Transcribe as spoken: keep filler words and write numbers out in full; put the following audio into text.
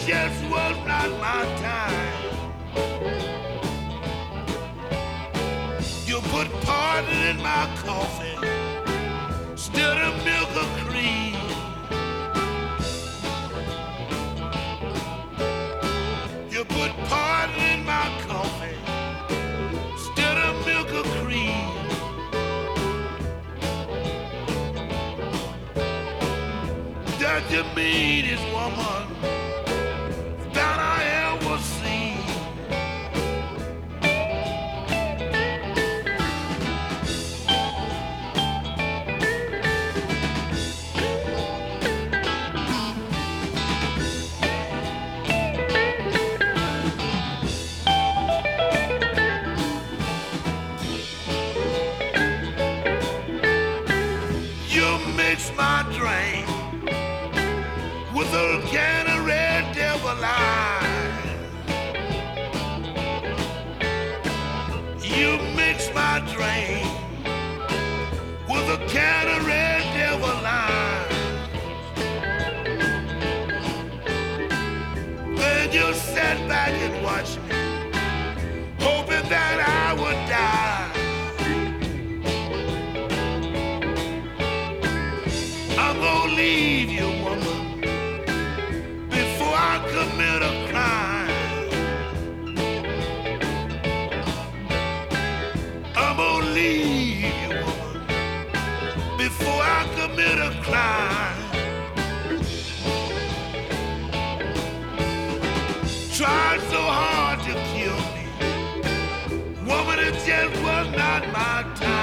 just was not my time. You put pardon in my coffee, still of milk or cream. You put pardon in my coffee, still of milk or cream. That's the meanest woman that I ever seen. You mix my drink with a can of Red Devil Line. You mix my drink with a can of Red Devil Line. Then you sat back and watched me, hoping that I would die. I'm gonna leave you, woman, before I commit a crime. I'm gonna leave you, woman, before I commit a crime. Tried so hard to kill me, woman, it just was not my time.